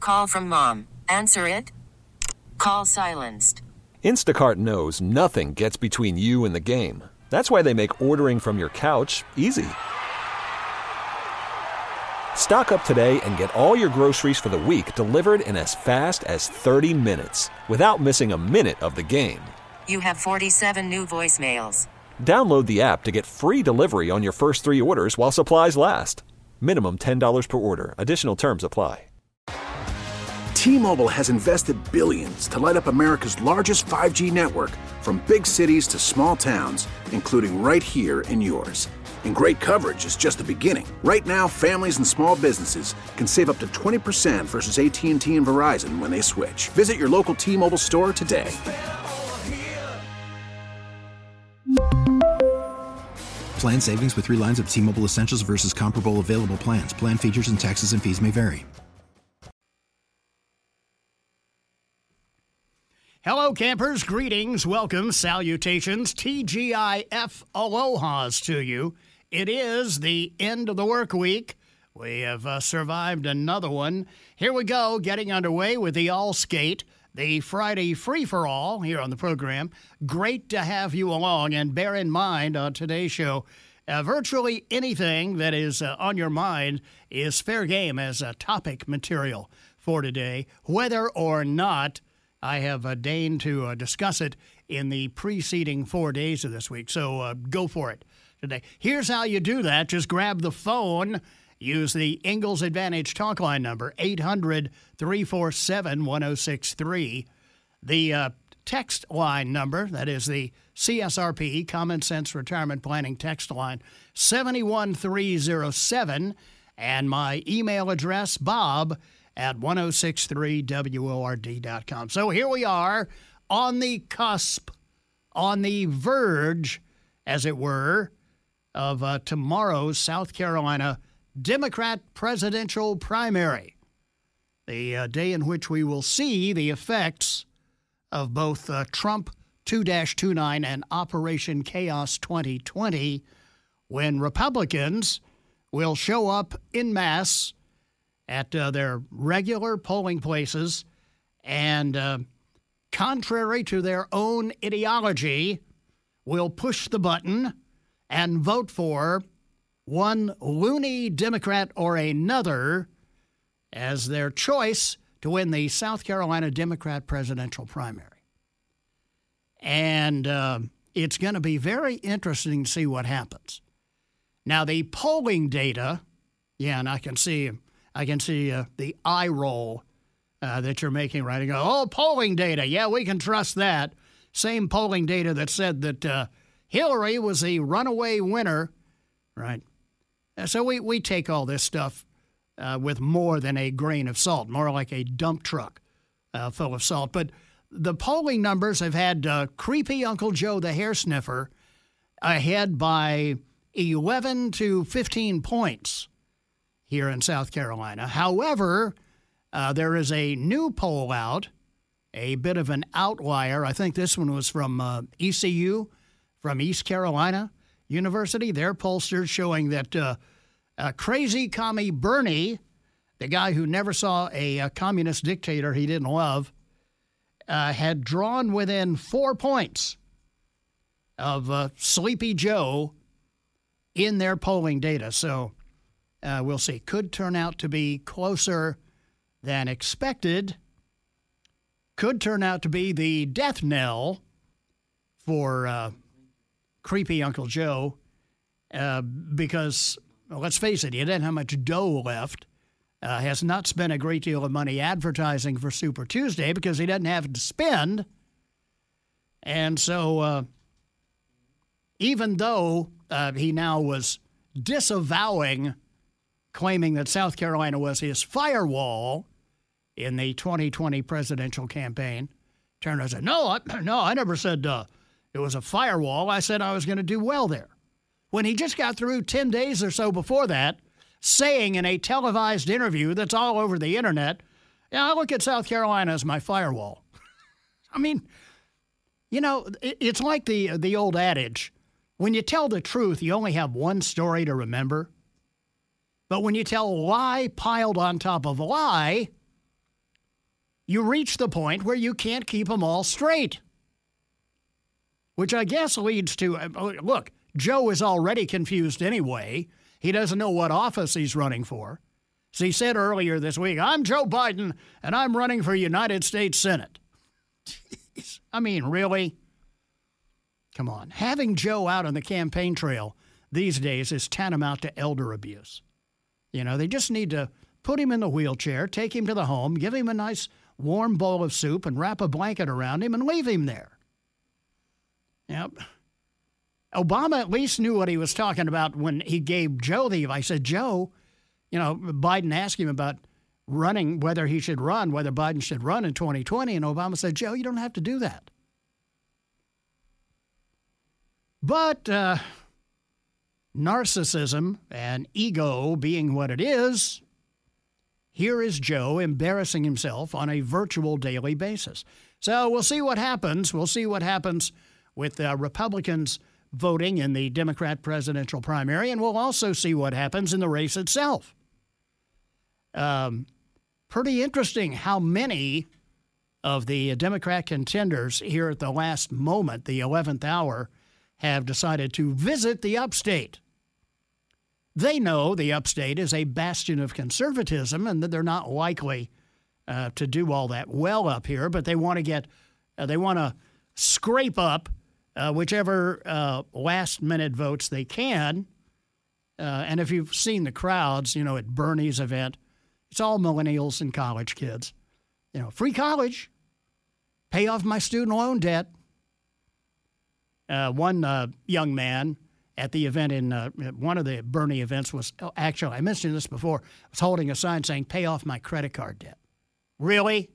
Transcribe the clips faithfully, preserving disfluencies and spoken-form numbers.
Call from mom. Answer it. Call silenced. Instacart knows nothing gets between you and the game. That's why they make ordering from your couch easy. Stock up today and get all your groceries for the week delivered in as fast as thirty minutes without missing a minute of the game. You have forty-seven new voicemails. Download the app to get free delivery on your first three orders while supplies last. Minimum ten dollars per order. Additional terms apply. T-Mobile has invested billions to light up America's largest five G network, from big cities to small towns, including right here in yours. And great coverage is just the beginning. Right now, families and small businesses can save up to twenty percent versus A T and T and Verizon when they switch. Visit your local T-Mobile store today. Plan savings with three lines of T-Mobile Essentials versus comparable available plans. Plan features and taxes and fees may vary. Hello, campers. Greetings, welcome, salutations, T G I F alohas to you. It is the end of the work week. We have uh, survived another one. Here we go, getting underway with the All Skate, the Friday free-for-all here on the program. Great to have you along, and bear in mind on today's show, uh, virtually anything that is uh, on your mind is fair game as a topic material for today, whether or not I have uh, deigned to uh, discuss it in the preceding four days of this week. So uh, go for it today. Here's how you do that. Just grab the phone. Use the Ingalls Advantage talk line number, eight hundred, three four seven, one oh six three. The uh, text line number, that is the C S R P, Common Sense Retirement Planning text line, seven one three oh seven. And my email address, bob at ten sixty-three W O R D dot com. So here we are on the cusp, on the verge, as it were, of uh, tomorrow's South Carolina Democrat presidential primary, the uh, day in which we will see the effects of both uh, Trump two dash twenty-nine and Operation Chaos twenty twenty, when Republicans will show up en masse at uh, their regular polling places and, uh, contrary to their own ideology, will push the button and vote for one loony Democrat or another as their choice to win the South Carolina Democrat presidential primary. And uh, it's going to be very interesting to see what happens. Now, the polling data, yeah, and I can see I can see uh, the eye roll uh, that you're making right and go, oh, polling data, yeah, we can trust that. Same polling data that said that uh, Hillary was the runaway winner, right? So we, we take all this stuff uh, with more than a grain of salt, more like a dump truck uh, full of salt. But the polling numbers have had uh, creepy Uncle Joe the hair sniffer ahead by eleven to fifteen points here in South Carolina. However, uh, there is a new poll out, a bit of an outlier. I think this one was from uh, E C U, from East Carolina University. Their pollsters showing that uh, uh, crazy commie Bernie, the guy who never saw a, a communist dictator he didn't love, uh, had drawn within four points of uh, Sleepy Joe in their polling data. So uh, we'll see. Could turn out to be closer than expected. Could turn out to be the death knell for uh, creepy Uncle Joe uh, because, well, let's face it, he didn't have much dough left. Uh, has not spent a great deal of money advertising for Super Tuesday because he doesn't have it to spend. And so uh, even though uh, he now was disavowing, claiming that South Carolina was his firewall in the twenty twenty presidential campaign, turned around and said, no, I, no, I never said uh, it was a firewall. I said I was going to do well there. When he just got through ten days or so before that, saying in a televised interview that's all over the internet, yeah, I look at South Carolina as my firewall. I mean, you know, it's like the the old adage, when you tell the truth, you only have one story to remember. But when you tell a lie piled on top of a lie, you reach the point where you can't keep them all straight. Which I guess leads to, look, Joe is already confused anyway. He doesn't know what office he's running for. So he said earlier this week, I'm Joe Biden, and I'm running for United States Senate. Jeez. I mean, really? Come on. Having Joe out on the campaign trail these days is tantamount to elder abuse. You know, they just need to put him in the wheelchair, take him to the home, give him a nice warm bowl of soup, and wrap a blanket around him and leave him there. Yep. Obama at least knew what he was talking about when he gave Joe the advice. I said, Joe, you know, Biden asked him about running, whether he should run, whether Biden should run in twenty twenty, and Obama said, Joe, you don't have to do that. But uh, narcissism and ego being what it is, here is Joe embarrassing himself on a virtual daily basis. So we'll see what happens. We'll see what happens with uh, Republicans voting in the Democrat presidential primary, and we'll also see what happens in the race itself. Um, pretty interesting how many of the Democrat contenders here at the last moment, the eleventh hour, have decided to visit the upstate. They know the upstate is a bastion of conservatism and that they're not likely uh, to do all that well up here, but they want to get, uh, they want to scrape up uh, whichever uh, last-minute votes they can. Uh, and if you've seen the crowds, you know, at Bernie's event, it's all millennials and college kids. You know, free college, pay off my student loan debt. Uh, one uh, young man at the event in uh, one of the Bernie events was, oh, actually, I mentioned this before, was holding a sign saying, pay off my credit card debt. Really?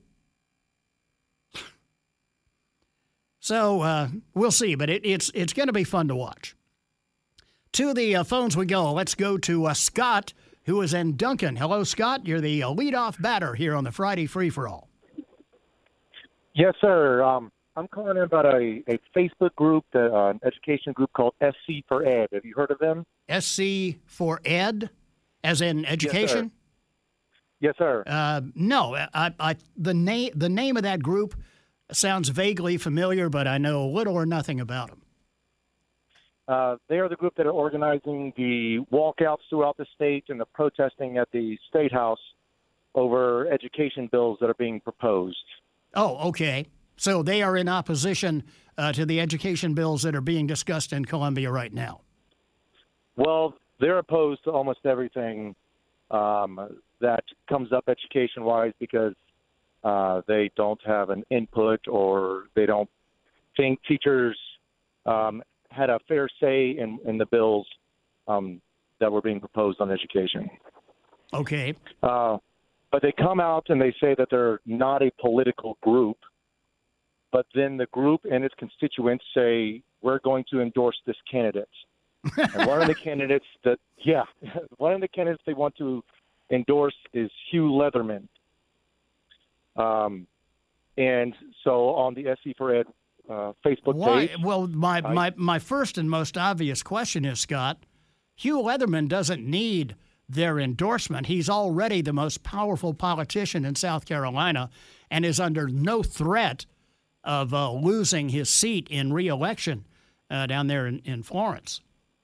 So uh, we'll see, but it, it's it's going to be fun to watch. To the uh, phones we go. Let's go to uh, Scott, who is in Duncan. Hello, Scott. You're the uh, leadoff batter here on the Friday Free-for-All. Yes, sir. Um, I'm calling in about a, a Facebook group, that, uh, an education group called S C for Ed. Have you heard of them? S C for Ed, as in education? Yes, sir. Yes, sir. Uh, no, I, I, the, na- the name of that group sounds vaguely familiar, but I know little or nothing about them. Uh, they are the group that are organizing the walkouts throughout the state and the protesting at the State House over education bills that are being proposed. Oh, okay. So they are in opposition uh, to the education bills that are being discussed in Columbia right now. Well, they're opposed to almost everything um, that comes up education-wise because uh, they don't have an input or they don't think teachers um, had a fair say in, in the bills um, that were being proposed on education. Okay. Uh, but they come out and they say that they're not a political group. But then the group and its constituents say, we're going to endorse this candidate. And one of the candidates that, yeah, one of the candidates they want to endorse is Hugh Leatherman. Um, and so on the S C for Ed uh, Facebook Why? page. Well, my, I, my, my first and most obvious question is, Scott, Hugh Leatherman doesn't need their endorsement. He's already the most powerful politician in South Carolina and is under no threat of uh, losing his seat in re-election uh, down there in, in Florence.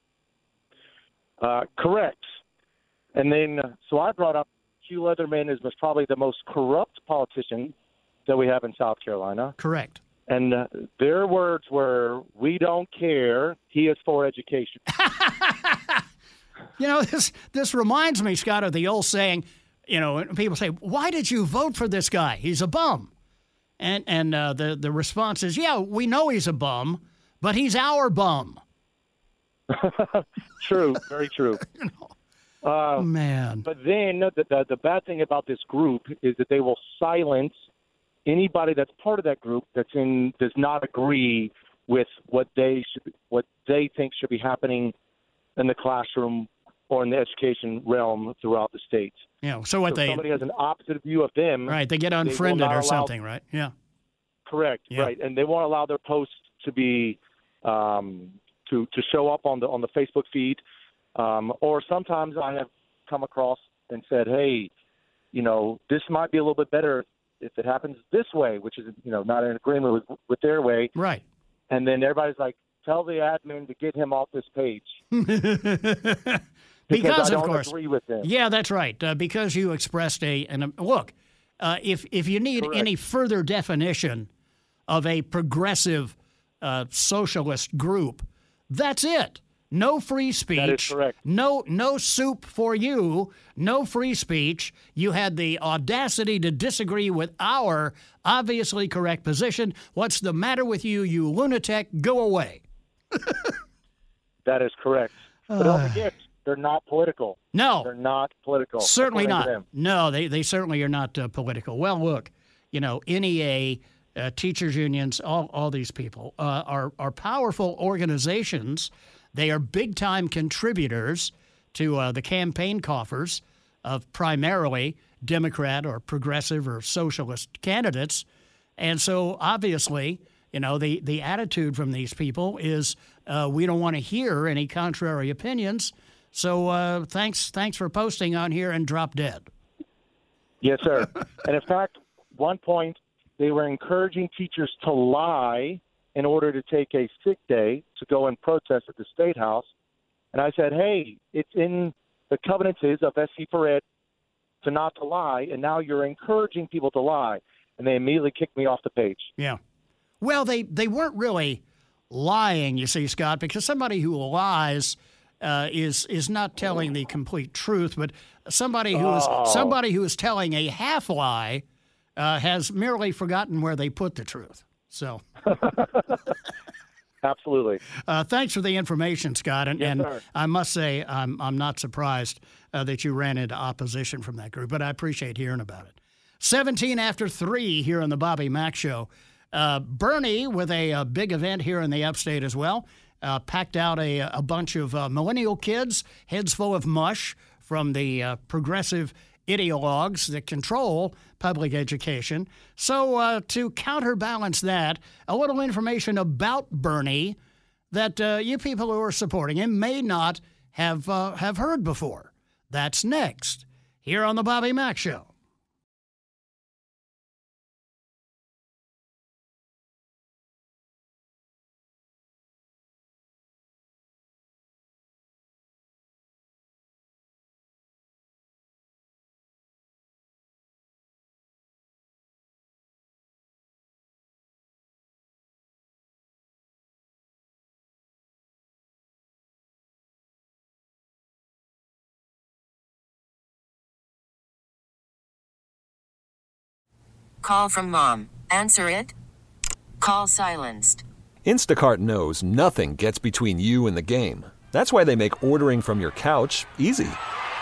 Uh, correct. And then, so I brought up Hugh Leatherman is probably the most corrupt politician that we have in South Carolina. Correct. And uh, their words were, we don't care. He is for education. You know, this this reminds me, Scott, of the old saying, you know, people say, why did you vote for this guy? He's a bum. And and uh, the, the response is, yeah, we know he's a bum, but he's our bum. True, very true. You know, uh, man. But then the, the the bad thing about this group is that they will silence anybody that's part of that group that's in does not agree with what they should what they think should be happening in the classroom or in the education realm throughout the state. Yeah. So what so they somebody has an opposite view of them. Right. They get unfriended they or allow, something, right? Yeah. Correct. Yeah. Right. And they won't allow their posts to be um, to to show up on the on the Facebook feed. Um, or sometimes I have come across and said, hey, you know, this might be a little bit better if it happens this way, which is, you know, not in agreement with, with their way. Right. And then everybody's like, tell the admin to get him off this page. because, because I don't of course, agree with him. Yeah, that's right. Uh, because you expressed a, and a, look, uh, if, if you need Correct. any further definition of a progressive uh, socialist group, that's it. No free speech. That is correct. No, no soup for you. No free speech. You had the audacity to disagree with our obviously correct position. What's the matter with you, you lunatic? Go away. That is correct. But don't forget, they're not political. No. They're not political. Certainly according not. to them. No, they, they certainly are not uh, political. Well, look, you know, N E A, uh, teachers unions, all, all these people uh, are, are powerful organizations. They are big-time contributors to uh, the campaign coffers of primarily Democrat or progressive or socialist candidates. And so, obviously, you know, the, the attitude from these people is uh, we don't want to hear any contrary opinions. So uh, thanks thanks for posting on here and drop dead. Yes, sir. And in fact, one point, they were encouraging teachers to lie in order to take a sick day to go and protest at the State House. And I said, hey, it's in the covenants of S C for Ed to not to lie, and now you're encouraging people to lie. And they immediately kicked me off the page. Yeah. Well, they, they weren't really lying, you see, Scott, because somebody who lies uh, is is not telling the complete truth, but somebody who is Oh. somebody who is telling a half lie uh, has merely forgotten where they put the truth. So, Absolutely. uh, thanks for the information, Scott. And, Yes, and sir. I must say, I'm I'm not surprised uh, that you ran into opposition from that group, but I appreciate hearing about it. seventeen after three here on the Bobby Mack Show. Uh, Bernie with a, a big event here in the upstate as well. Uh, packed out a, a bunch of uh, millennial kids, heads full of mush from the uh, progressive ideologues that control public education. So uh, to counterbalance that, a little information about Bernie that uh, you people who are supporting him may not have uh, have heard before. That's next here on the Bobby Mack Show. Call from mom. Answer it. Call silenced. Instacart knows nothing gets between you and the game. That's why they make ordering from your couch easy.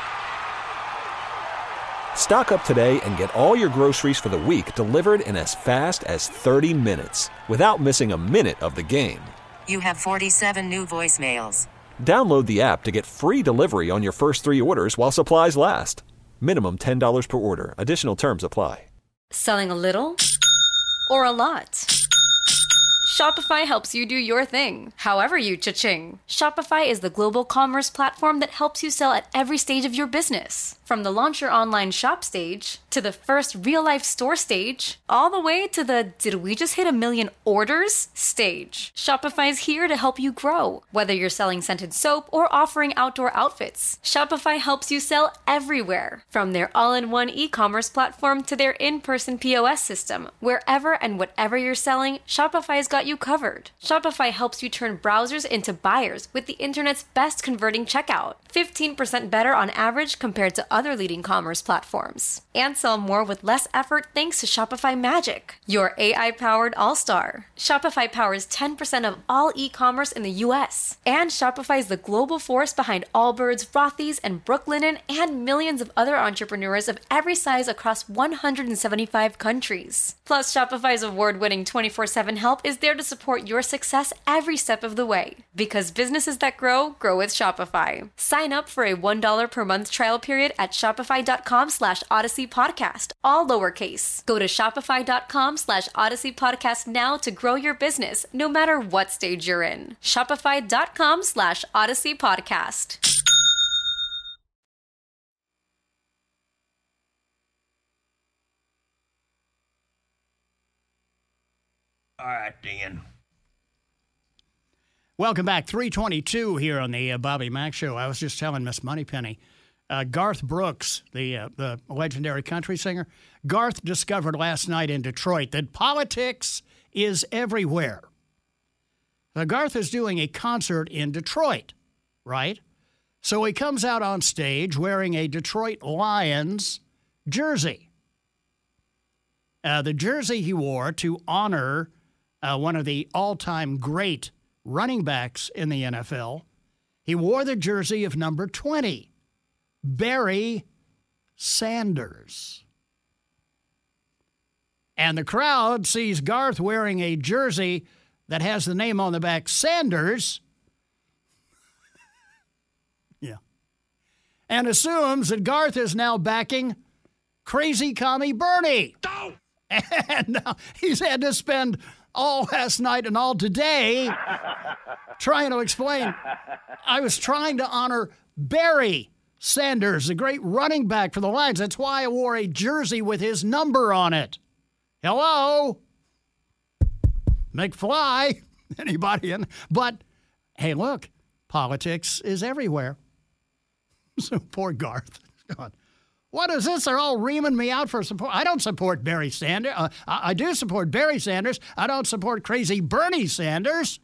Stock up today and get all your groceries for the week delivered in as fast as thirty minutes without missing a minute of the game. You have forty-seven new voicemails. Download the app to get free delivery on your first three orders while supplies last. Minimum ten dollars per order. Additional terms apply. Selling a little or a lot? Shopify helps you do your thing, however you cha-ching. Shopify is the global commerce platform that helps you sell at every stage of your business. From the launch your online shop stage, to the first real-life store stage, all the way to the did we just hit a million orders stage. Shopify's here to help you grow. Whether you're selling scented soap or offering outdoor outfits, Shopify helps you sell everywhere. From their all-in-one e-commerce platform to their in-person P O S system, wherever and whatever you're selling, Shopify's got you covered. Shopify helps you turn browsers into buyers with the internet's best converting checkout. fifteen percent better on average compared to other leading commerce platforms. And sell more with less effort thanks to Shopify Magic, your A I-powered all-star. Shopify powers ten percent of all e-commerce in the U S. And Shopify is the global force behind Allbirds, Rothy's, and Brooklinen, and millions of other entrepreneurs of every size across one hundred seventy-five countries. Plus, Shopify's award-winning twenty-four seven help is there to support your success every step of the way. Because businesses that grow, grow with Shopify. Sign up for a one dollar per month trial period at shopify.com slash Odyssey Podcast, all lowercase. Go to shopify.com slash Odyssey Podcast now to grow your business, no matter what stage you're in. Shopify.com slash Odyssey Podcast. All right, Dan. Welcome back. three twenty-two here on the uh, Bobby Mack Show. I was just telling Miss Moneypenny, uh, Garth Brooks, the uh, the legendary country singer, Garth discovered last night in Detroit that politics is everywhere. Now, Garth is doing a concert in Detroit, right? So he comes out on stage wearing a Detroit Lions jersey. Uh, the jersey he wore to honor uh, one of the all-time great running backs in the N F L. He wore the jersey of number twenty, Barry Sanders. And the crowd sees Garth wearing a jersey that has the name on the back, Sanders. Yeah. And assumes that Garth is now backing Crazy Commie Bernie. Oh! And now he's had to spend all last night and all today trying to explain. I was trying to honor Barry Sanders, the great running back for the Lions. That's why I wore a jersey with his number on it. Hello? McFly? Anybody in? But, hey, look, politics is everywhere. So poor Garth. God. What is this? They're all reaming me out for support. I don't support Barry Sanders. Uh, I, I do support Barry Sanders. I don't support crazy Bernie Sanders.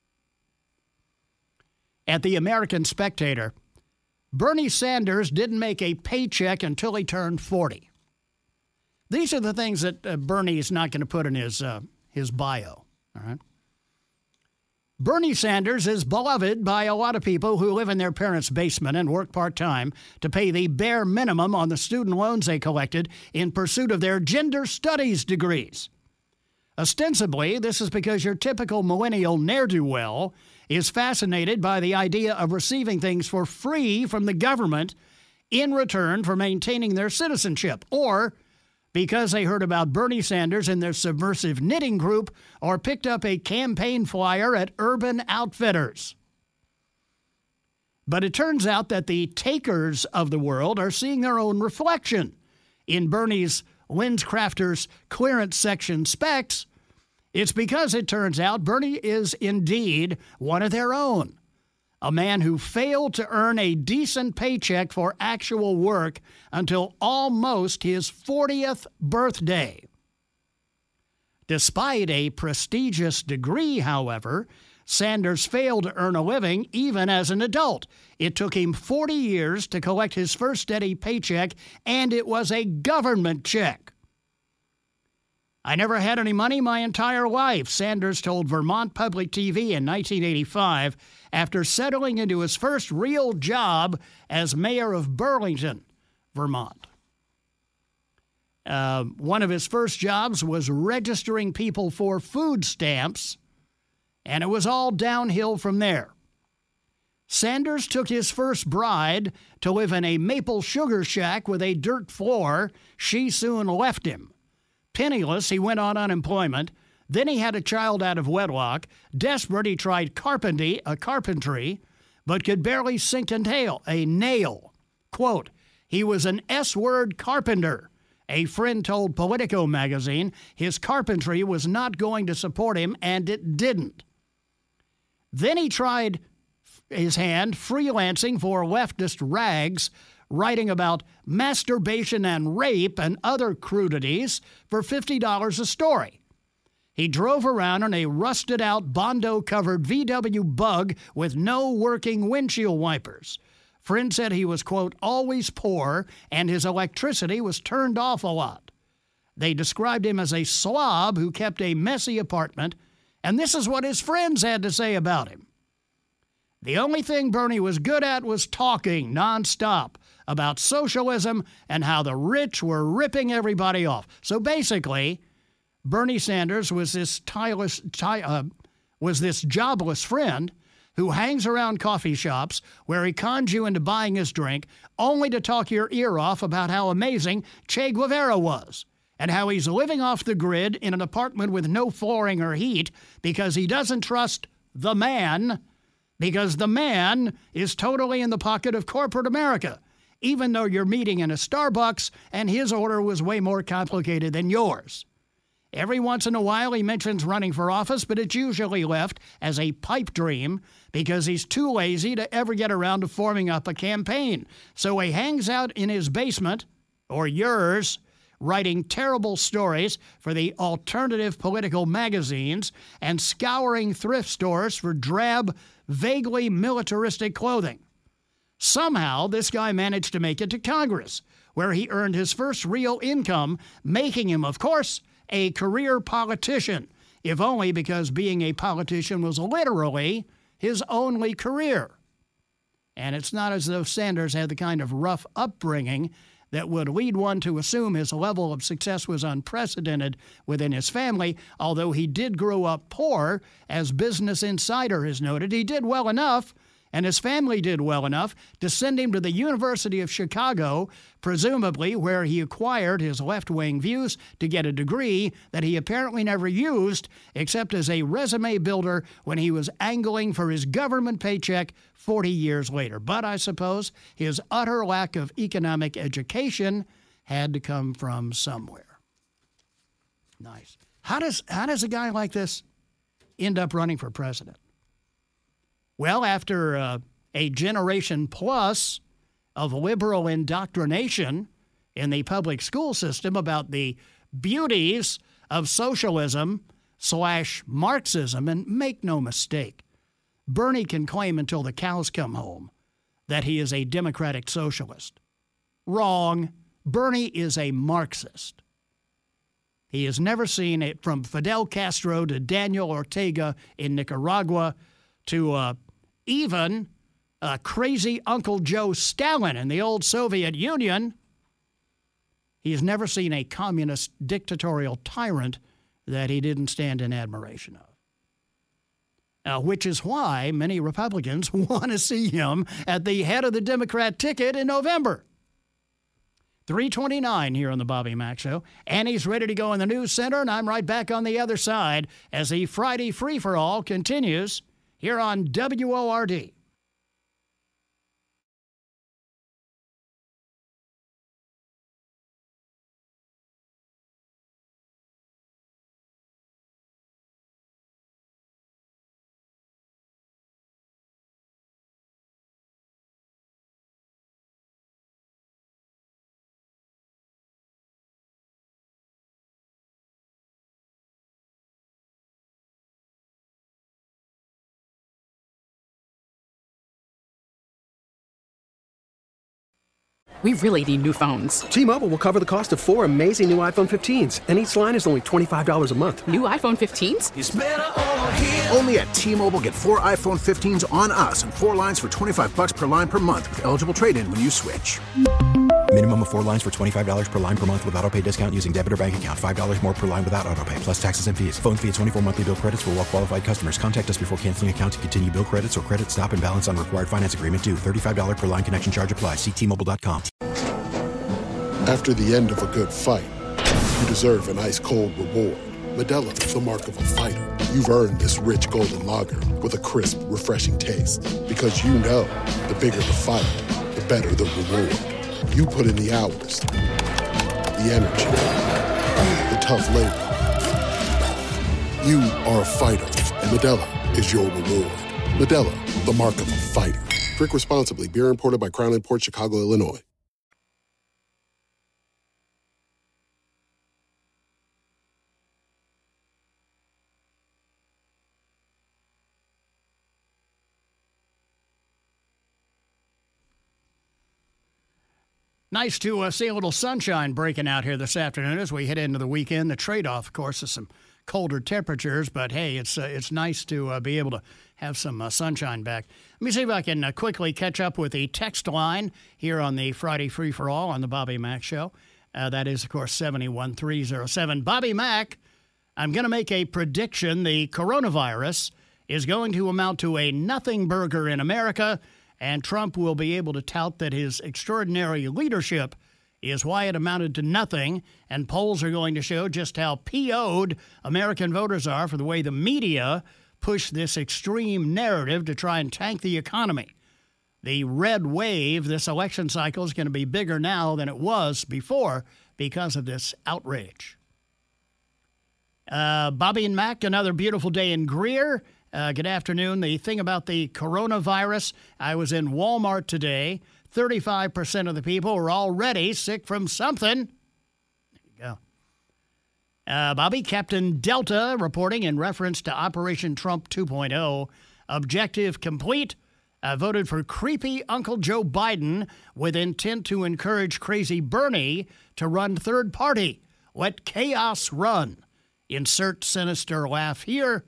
At the American Spectator, Bernie Sanders didn't make a paycheck until he turned forty. These are the things that uh, Bernie is not going to put in his uh, his bio. All right. Bernie Sanders is beloved by a lot of people who live in their parents' basement and work part-time to pay the bare minimum on the student loans they collected in pursuit of their gender studies degrees. Ostensibly, this is because your typical millennial ne'er-do-well is fascinated by the idea of receiving things for free from the government in return for maintaining their citizenship, or because they heard about Bernie Sanders and their subversive knitting group, or picked up a campaign flyer at Urban Outfitters. But it turns out that the takers of the world are seeing their own reflection in Bernie's LensCrafters clearance section specs. It's because it turns out Bernie is indeed one of their own. A man who failed to earn a decent paycheck for actual work until almost his fortieth birthday. Despite a prestigious degree, however, Sanders failed to earn a living even as an adult. It took him forty years to collect his first steady paycheck, and it was a government check. I never had any money my entire life, Sanders told Vermont Public T V in nineteen eighty-five after settling into his first real job as mayor of Burlington, Vermont. Uh, one of his first jobs was registering people for food stamps, and it was all downhill from there. Sanders took his first bride to live in a maple sugar shack with a dirt floor. She soon left him. Penniless, he went on unemployment. Then he had a child out of wedlock. Desperate, he tried carpentry, a carpentry, but could barely sink a nail. A nail. Quote, he was an S-word carpenter. A friend told Politico magazine his carpentry was not going to support him, and it didn't. Then he tried his hand freelancing for leftist rags, writing about masturbation and rape and other crudities for fifty dollars a story. He drove around in a rusted-out, Bondo-covered V W Bug with no working windshield wipers. Friends said he was, quote, always poor, and his electricity was turned off a lot. They described him as a slob who kept a messy apartment, and this is what his friends had to say about him. The only thing Bernie was good at was talking nonstop about socialism and how the rich were ripping everybody off. So basically, Bernie Sanders was this tireless, ty, uh, was this jobless friend who hangs around coffee shops where he cons you into buying his drink only to talk your ear off about how amazing Che Guevara was and how he's living off the grid in an apartment with no flooring or heat because he doesn't trust the man, because the man is totally in the pocket of corporate America, even though you're meeting in a Starbucks and his order was way more complicated than yours. Every once in a while he mentions running for office, but it's usually left as a pipe dream because he's too lazy to ever get around to forming up a campaign. So he hangs out in his basement, or yours, writing terrible stories for the alternative political magazines and scouring thrift stores for drab, vaguely militaristic clothing. Somehow, this guy managed to make it to Congress, where he earned his first real income, making him, of course, a career politician, if only because being a politician was literally his only career. And it's not as though Sanders had the kind of rough upbringing that would lead one to assume his level of success was unprecedented within his family, although he did grow up poor, as Business Insider has noted. He did well enough, and his family did well enough to send him to the University of Chicago, presumably where he acquired his left-wing views to get a degree that he apparently never used except as a resume builder when he was angling for his government paycheck forty years later. But I suppose his utter lack of economic education had to come from somewhere. Nice. How does, how does a guy like this end up running for president? Well, after uh, a generation plus of liberal indoctrination in the public school system about the beauties of socialism slash Marxism, and make no mistake, Bernie can claim until the cows come home that he is a democratic socialist. Wrong. Bernie is a Marxist. He has never seen it, from Fidel Castro to Daniel Ortega in Nicaragua to uh, even uh, crazy Uncle Joe Stalin in the old Soviet Union. He's never seen a communist dictatorial tyrant that he didn't stand in admiration of. Uh, which is why many Republicans want to see him at the head of the Democrat ticket in November. three twenty-nine here on the Bobby Mack Show. Annie's ready to go in the news center, and I'm right back on the other side as the Friday free-for-all continues here on W O R D. We really need new phones. T-Mobile will cover the cost of four amazing new iPhone fifteens, and each line is only twenty-five dollars a month. New iPhone fifteens? It's better over here. Only at T-Mobile, get four iPhone fifteens on us and four lines for twenty-five bucks per line per month with eligible trade-in when you switch. Minimum of four lines for twenty-five dollars per line per month with autopay discount using debit or bank account. five dollars more per line without autopay, plus taxes and fees. Phone fee at twenty-four monthly bill credits for well-qualified customers. Contact us before canceling account to continue bill credits or credit stop and balance on required finance agreement due. thirty-five dollars per line connection charge applies. See T Mobile dot com. After the end of a good fight, you deserve an ice-cold reward. Modelo is the mark of a fighter. You've earned this rich golden lager with a crisp, refreshing taste. Because you know, the bigger the fight, the better the reward. You put in the hours, the energy, the tough labor. You are a fighter, and Modelo is your reward. Modelo, the mark of a fighter. Drink responsibly. Beer imported by Crown Imports, Chicago, Illinois. Nice to uh, see a little sunshine breaking out here this afternoon as we head into the weekend. The trade-off, of course, is some colder temperatures, but hey, it's uh, it's nice to uh, be able to have some uh, sunshine back. Let me see if I can uh, quickly catch up with the text line here on the Friday Free for All on the Bobby Mack Show. Uh, that is, of course, seven one three zero seven. Bobby Mack, I'm going to make a prediction. The coronavirus is going to amount to a nothing burger in America, and Trump will be able to tout that his extraordinary leadership is why it amounted to nothing, and polls are going to show just how P O'd American voters are for the way the media push this extreme narrative to try and tank the economy. The red wave this election cycle is going to be bigger now than it was before because of this outrage. Uh, Bobby and Mac, another beautiful day in Greer. Uh, good afternoon. The thing about the coronavirus, I was in Walmart today. thirty-five percent of the people were already sick from something. There you go. Uh, Bobby, Captain Delta reporting in reference to Operation Trump two point oh. Objective complete. Uh, voted for creepy Uncle Joe Biden with intent to encourage crazy Bernie to run third party. Let chaos run. Insert sinister laugh here.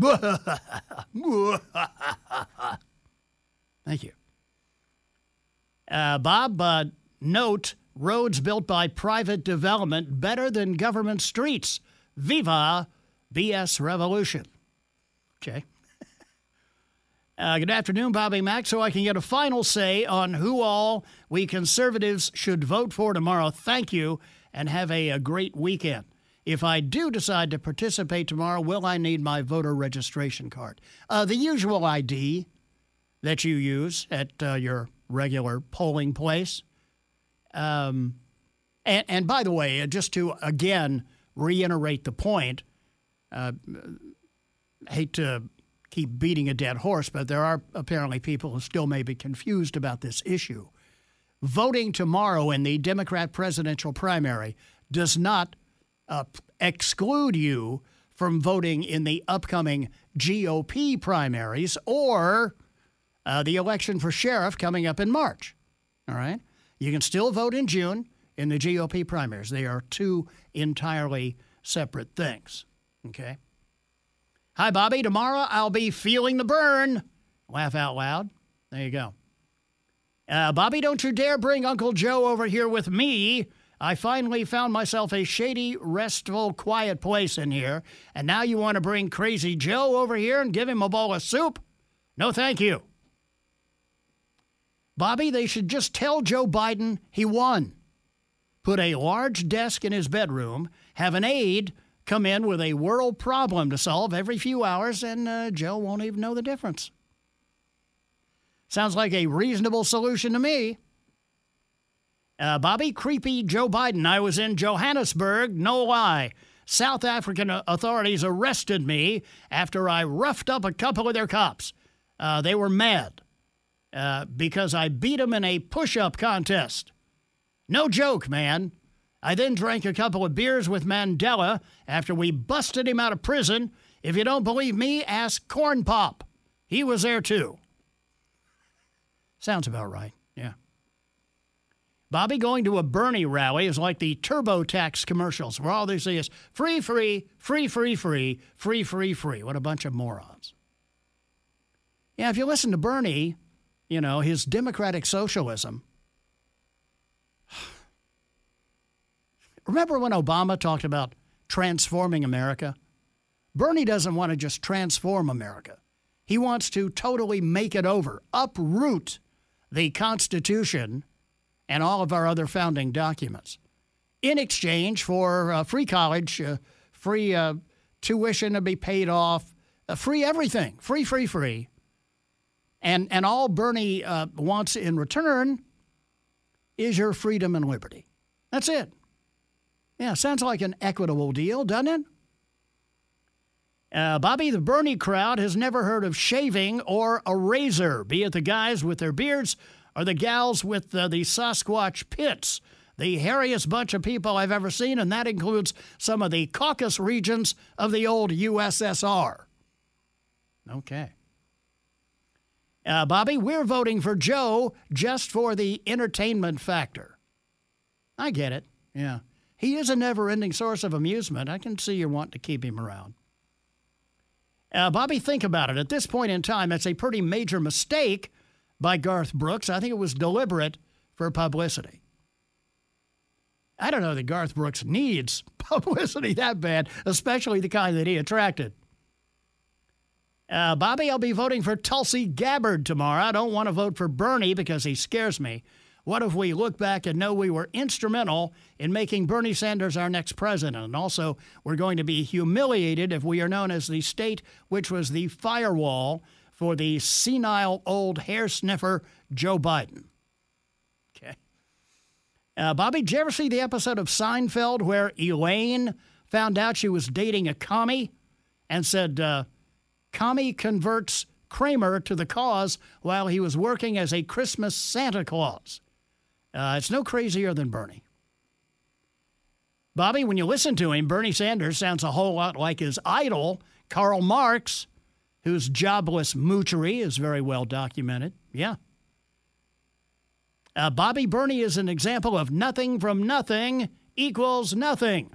Thank you. Uh, Bob, uh, note, roads built by private development better than government streets. Viva B S Revolution. Okay. Uh, good afternoon, Bobby Mack, so I can get a final say on who all we conservatives should vote for tomorrow. Thank you, and have a, a great weekend. If I do decide to participate tomorrow, will I need my voter registration card? Uh, the usual I D that you use at uh, your regular polling place. Um, and, and by the way, just to, again, reiterate the point, uh, hate to keep beating a dead horse, but there are apparently people who still may be confused about this issue. Voting tomorrow in the Democrat presidential primary does not uh, exclude you from voting in the upcoming G O P primaries or uh, the election for sheriff coming up in March. All right? You can still vote in June in the G O P primaries. They are two entirely separate things. Okay? Hi, Bobby. Tomorrow I'll be feeling the burn. Laugh out loud. There you go. Uh, Bobby, don't you dare bring Uncle Joe over here with me. I finally found myself a shady, restful, quiet place in here, and now you want to bring Crazy Joe over here and give him a bowl of soup? No, thank you. Bobby, they should just tell Joe Biden he won. Put a large desk in his bedroom, have an aide come in with a world problem to solve every few hours, and uh, Joe won't even know the difference. Sounds like a reasonable solution to me. Uh, Bobby, creepy Joe Biden. I was in Johannesburg, no lie. South African authorities arrested me after I roughed up a couple of their cops. Uh, they were mad uh, because I beat them in a push-up contest. No joke, man. I then drank a couple of beers with Mandela after we busted him out of prison. If you don't believe me, ask Corn Pop. He was there too. Sounds about right, yeah. Bobby, going to a Bernie rally is like the TurboTax commercials where all they say is free, free, free, free, free, free, free, free. What a bunch of morons. Yeah, if you listen to Bernie, you know, his democratic socialism. Remember when Obama talked about transforming America? Bernie doesn't want to just transform America. He wants to totally make it over, uproot the Constitution and all of our other founding documents in exchange for uh, free college, uh, free uh, tuition to be paid off, uh, free everything, free, free, free. And, and all Bernie uh, wants in return is your freedom and liberty. That's it. Yeah, sounds like an equitable deal, doesn't it? Uh, Bobby, the Bernie crowd has never heard of shaving or a razor, be it the guys with their beards or the gals with uh, the Sasquatch pits. The hairiest bunch of people I've ever seen, and that includes some of the Caucasus regions of the old U S S R. Okay. Uh, Bobby, we're voting for Joe just for the entertainment factor. I get it, yeah. He is a never-ending source of amusement. I can see you want to keep him around. Uh, Bobby, think about it. At this point in time, it's a pretty major mistake by Garth Brooks. I think it was deliberate for publicity. I don't know that Garth Brooks needs publicity that bad, especially the kind that he attracted. Uh, Bobby, I'll be voting for Tulsi Gabbard tomorrow. I don't want to vote for Bernie because he scares me. What if we look back and know we were instrumental in making Bernie Sanders our next president? And also, we're going to be humiliated if we are known as the state which was the firewall for the senile old hair sniffer Joe Biden. Okay. Uh, Bobby, did you ever see the episode of Seinfeld where Elaine found out she was dating a commie and said, uh, commie converts Kramer to the cause while he was working as a Christmas Santa Claus. Uh, it's no crazier than Bernie. Bobby, when you listen to him, Bernie Sanders sounds a whole lot like his idol, Karl Marx, whose jobless moochery is very well documented. Yeah. Uh, Bobby, Bernie is an example of nothing from nothing equals nothing.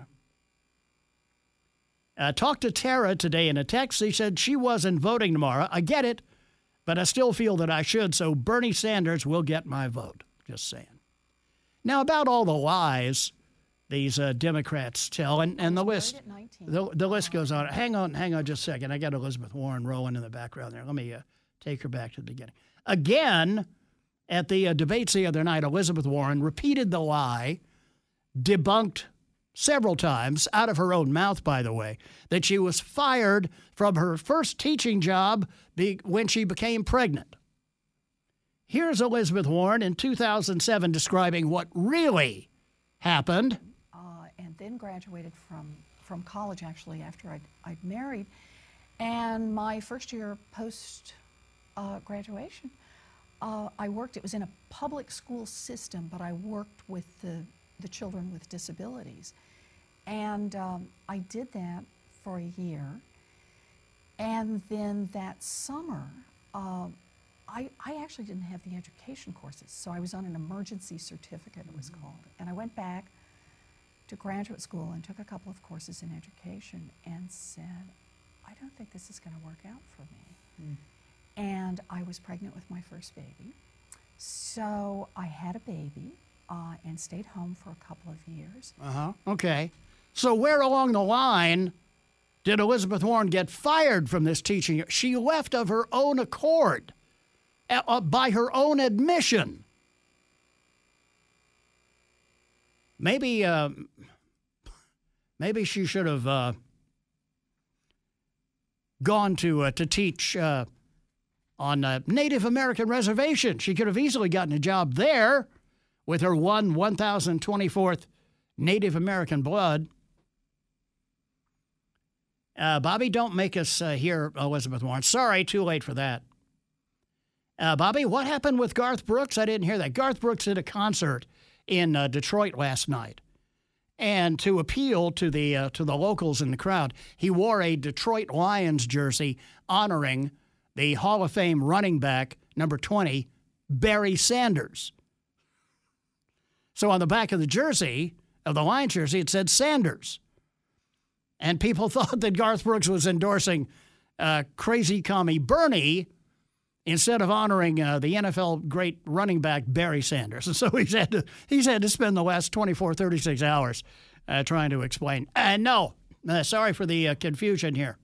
Uh, talked to Tara today in a text. She said she wasn't voting tomorrow. I get it, but I still feel that I should, so Bernie Sanders will get my vote. Just saying. Now, about all the lies these uh, Democrats tell, and, and the list the, the list goes on. Hang on, hang on just a second. I got Elizabeth Warren rolling in the background there. Let me uh, take her back to the beginning. Again, at the uh, debates the other night, Elizabeth Warren repeated the lie, debunked several times, out of her own mouth, by the way, that she was fired from her first teaching job be- when she became pregnant. Here's Elizabeth Warren in two thousand seven describing what really happened. Uh, and then graduated from, from college, actually, after I'd, I'd married. And my first year post uh, graduation, uh, I worked, it was in a public school system, but I worked with the, the children with disabilities. And um, I did that for a year. And then that summer, uh, I, I actually didn't have the education courses, so I was on an emergency certificate, it was mm-hmm. called. And I went back to graduate school and took a couple of courses in education and said, I don't think this is going to work out for me. Mm. And I was pregnant with my first baby. So I had a baby uh, and stayed home for a couple of years. Uh-huh. Okay. So where along the line did Elizabeth Warren get fired from this teaching? She left of her own accord. Uh, by her own admission. Maybe, uh, maybe she should have uh, gone to uh, to teach uh, on a Native American reservation. She could have easily gotten a job there with her one one thousand twenty-fourth Native American blood. Uh, Bobby, don't make us uh, hear Elizabeth Warren. Sorry, too late for that. Uh, Bobby, what happened with Garth Brooks? I didn't hear that. Garth Brooks did a concert in uh, Detroit last night. And to appeal to the uh, to the locals in the crowd, he wore a Detroit Lions jersey honoring the Hall of Fame running back, number twenty, Barry Sanders. So on the back of the jersey, of the Lions jersey, it said Sanders. And people thought that Garth Brooks was endorsing uh, crazy commie Bernie instead of honoring uh, the N F L great running back Barry Sanders. And so he's had to, he's had to spend the last twenty-four, thirty-six hours uh, trying to explain. And uh, no, uh, sorry for the uh, confusion here.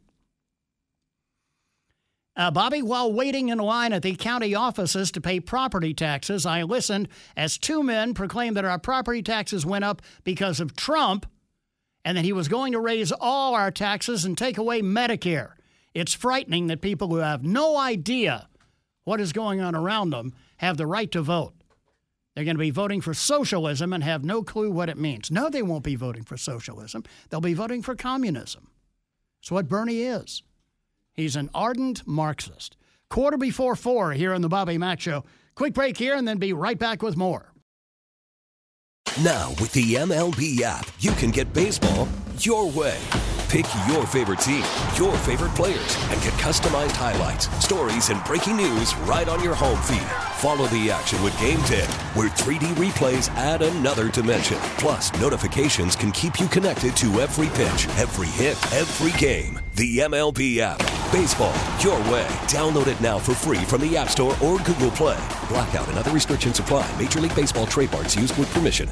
Uh, Bobby, while waiting in line at the county offices to pay property taxes, I listened as two men proclaimed that our property taxes went up because of Trump and that he was going to raise all our taxes and take away Medicare. It's frightening that people who have no idea what is going on around them have the right to vote. They're going to be voting for socialism and have no clue what it means. No, they won't be voting for socialism. They'll be voting for communism. It's what Bernie is. He's an ardent Marxist. Quarter before four here on the Bobby Mack Show. Quick break here and then be right back with more. Now, with the M L B app, you can get baseball your way. Pick your favorite team, your favorite players, and get customized highlights, stories, and breaking news right on your home feed. Follow the action with Game Day, where three D replays add another dimension. Plus, notifications can keep you connected to every pitch, every hit, every game. The M L B app. Baseball your way. Download it now for free from the App Store or Google Play. Blackout and other restrictions apply. Major League Baseball trademarks used with permission.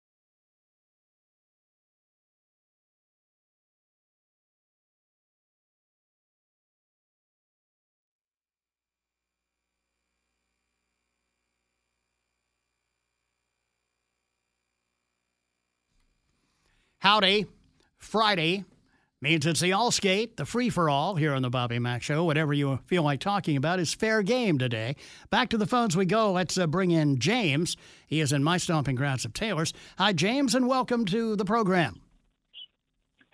Howdy. Friday means it's the all-skate, the free-for-all here on the Bobby Mack Show. Whatever you feel like talking about is fair game today. Back to the phones we go. Let's uh, bring in James. He is in my stomping grounds of Taylor's. Hi, James, and welcome to the program.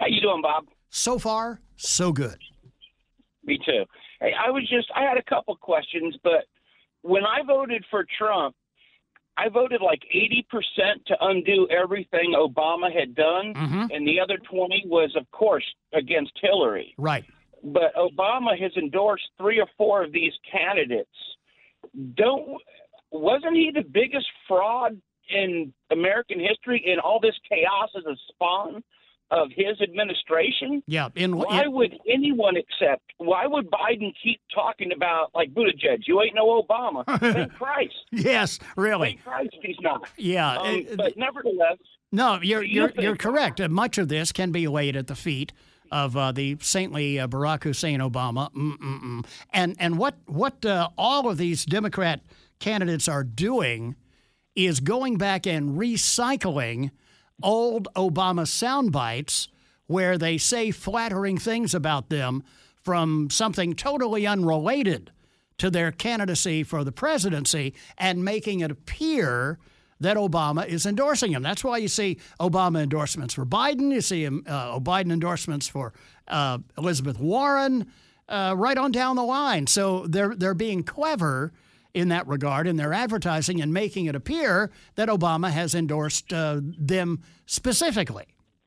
How you doing, Bob? So far, so good. Me too. Hey, I was just, I had a couple questions, but when I voted for Trump, I voted like eighty percent to undo everything Obama had done, mm-hmm. and the other twenty was, of course, against Hillary. Right. But Obama has endorsed three or four of these candidates. Don't wasn't he the biggest fraud in American history, and all this chaos is a spawn of his administration? Yeah. In, why in, would anyone accept? Why would Biden keep talking about, like Buttigieg, you ain't no Obama? Thank Christ. Yes, really. Thank Christ he's not. Yeah. Um, uh, but nevertheless. No, you're, you you're, think- you're correct. Uh, much of this can be laid at the feet of uh, the saintly uh, Barack Hussein Obama. Mm-mm-mm. And, and what, what uh, all of these Democrat candidates are doing is going back and recycling old Obama sound bites where they say flattering things about them from something totally unrelated to their candidacy for the presidency and making it appear that Obama is endorsing him. That's why you see Obama endorsements for Biden. You see uh, Biden endorsements for uh, Elizabeth Warren, uh, right on down the line. So they're they're being clever in that regard, in their advertising and making it appear that Obama has endorsed uh, them specifically.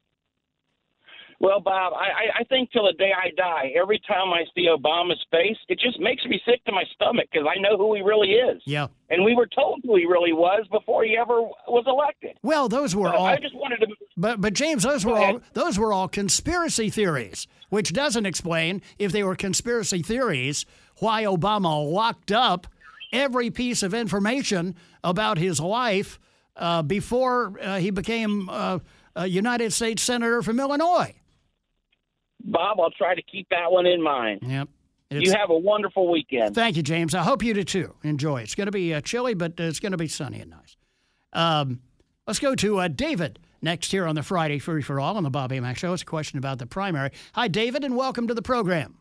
Well, Bob, I, I think till the day I die, every time I see Obama's face, it just makes me sick to my stomach because I know who he really is. Yeah. And we were told who he really was before he ever was elected. Well, those were so all. I just wanted to. But but James, those Go were ahead. all those were all conspiracy theories, which doesn't explain, if they were conspiracy theories, why Obama locked up every piece of information about his life uh, before uh, he became uh, a United States Senator from Illinois. Bob, I'll try to keep that one in mind. Yep. You have a wonderful weekend. Thank you, James. I hope you do too. Enjoy. It's going to be uh, chilly, but it's going to be sunny and nice. Um, let's go to uh, David next here on the Friday Free for All on the Bobby Mack Show. It's a question about the primary. Hi, David, and welcome to the program.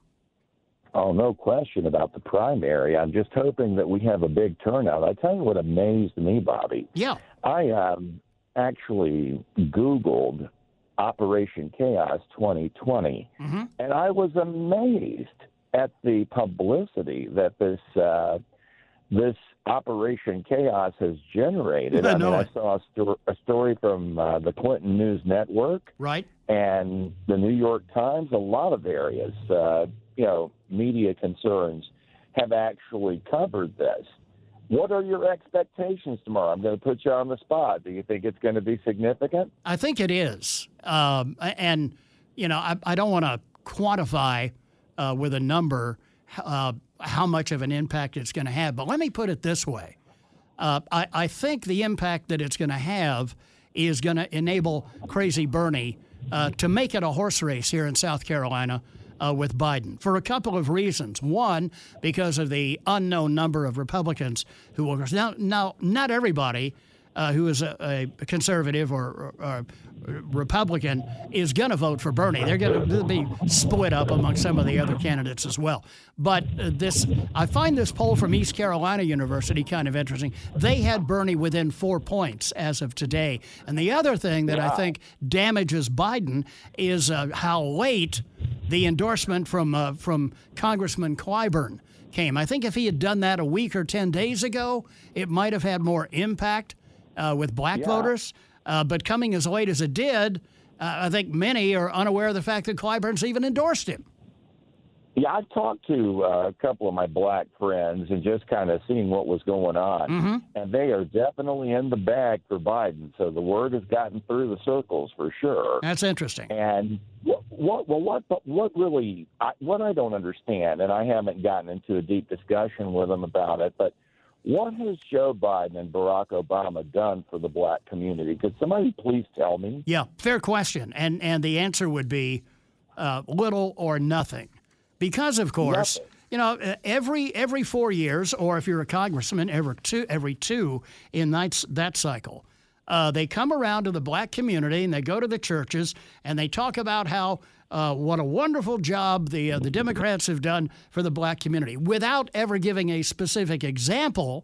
Oh, no question about the primary. I'm just hoping that we have a big turnout. I tell you what amazed me, Bobby. Yeah. I um, actually Googled Operation Chaos twenty twenty, mm-hmm. and I was amazed at the publicity that this uh, this Operation Chaos has generated. I I, know mean, it. I saw a, sto- a story from uh, the Clinton News Network, right, and the New York Times. A lot of areas, uh, you know, media concerns have actually covered this. What are your expectations tomorrow? I'm going to put you on the spot. Do you think it's going to be significant? I think it is. Um, and, you know, I, I don't want to quantify uh, with a number uh, how much of an impact it's going to have. But let me put it this way. Uh, I, I think the impact that it's going to have is going to enable Crazy Bernie uh, to make it a horse race here in South Carolina Uh, with Biden for a couple of reasons. One, because of the unknown number of Republicans who will. Now, now not everybody uh, who is a, a conservative or, or, or Republican is going to vote for Bernie. They're going to be split up among some of the other candidates as well. But uh, this, I find this poll from East Carolina University kind of interesting. They had Bernie within four points as of today. And the other thing that I think damages Biden is uh, how late the endorsement from uh, from Congressman Clyburn came. I think if he had done that a week or ten days ago, it might have had more impact uh, with black Yeah. voters. Uh, but coming as late as it did, uh, I think many are unaware of the fact that Clyburn's even endorsed him. Yeah, I've talked to uh, a couple of my black friends and just kind of seen what was going on. Mm-hmm. And they are definitely in the bag for Biden. So the word has gotten through the circles for sure. That's interesting. And what, what well, what, what really, I, what I don't understand, and I haven't gotten into a deep discussion with them about it, but what has Joe Biden and Barack Obama done for the black community? Could somebody please tell me? Yeah, fair question. And, and the answer would be uh, little or nothing. Because, of course, Nothing. you know, every every four years, or if you're a congressman, every two, every two in that, that cycle, uh, they come around to the black community and they go to the churches and they talk about how uh, what a wonderful job the uh, the Democrats have done for the black community without ever giving a specific example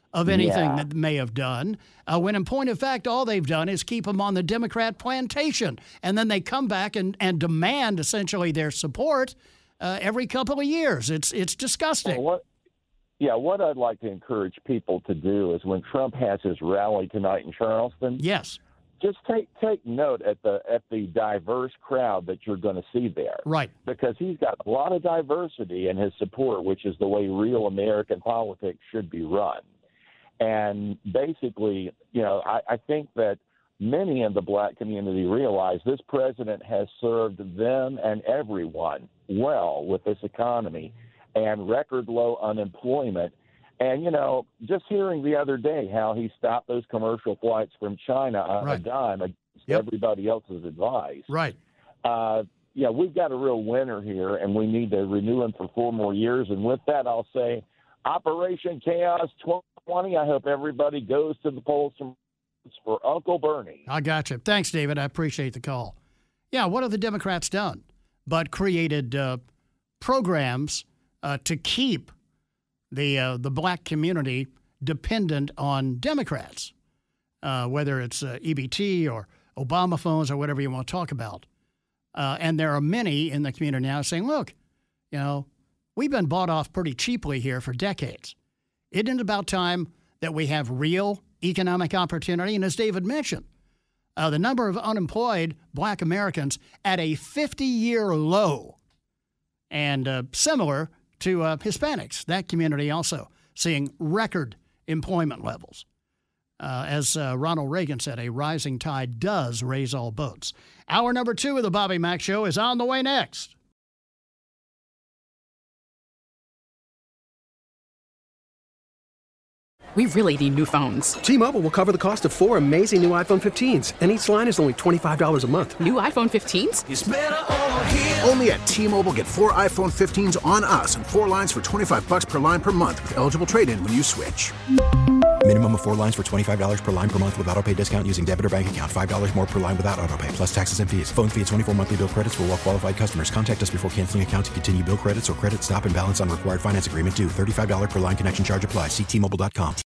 of anything Yeah. that may have done, uh, when in point of fact, all they've done is keep them on the Democrat plantation. And then they come back and, and demand essentially their support uh, every couple of years. It's it's disgusting. Well, what, yeah, what I'd like to encourage people to do is when Trump has his rally tonight in Charleston, yes, just take take note at the at the diverse crowd that you're going to see there. Right. Because he's got a lot of diversity in his support, which is the way real American politics should be run. And basically, you know, I, I think that many in the black community realize this president has served them and everyone well with this economy and record low unemployment. And, you know, just hearing the other day how he stopped those commercial flights from China on Right. a dime against Yep. everybody else's advice. Right. Uh, yeah, we've got a real winner here, and we need to renew him for four more years. And with that, I'll say Operation Chaos twenty twenty. I hope everybody goes to the polls for Uncle Bernie. I got you. Thanks, David. I appreciate the call. Yeah, what have the Democrats done but created uh, programs uh, to keep the uh, the black community dependent on Democrats, uh, whether it's uh, E B T or Obama phones or whatever you want to talk about. Uh, and there are many in the community now saying, look, you know, we've been bought off pretty cheaply here for decades. Isn't it about time that we have real economic opportunity? And as David mentioned, uh, the number of unemployed black Americans at a fifty-year low, and uh, similar to uh, Hispanics, that community also seeing record employment levels. Uh, as uh, Ronald Reagan said, a rising tide does raise all boats. Hour number two of the Bobby Mack Show is on the way next. We really need new phones. T-Mobile will cover the cost of four amazing new iPhone fifteens, and each line is only twenty-five dollars a month. New iPhone fifteens? It's better over here. Only at T-Mobile, get four iPhone fifteens on us and four lines for twenty-five bucks per line per month with eligible trade-in when you switch. Minimum of four lines for twenty-five dollars per line per month with autopay discount using debit or bank account. five dollars more per line without autopay, plus taxes and fees. Phone fee at twenty-four monthly bill credits for well-qualified customers. Contact us before canceling account to continue bill credits or credit stop and balance on required finance agreement due. thirty-five dollars per line connection charge applies. See T Mobile dot com.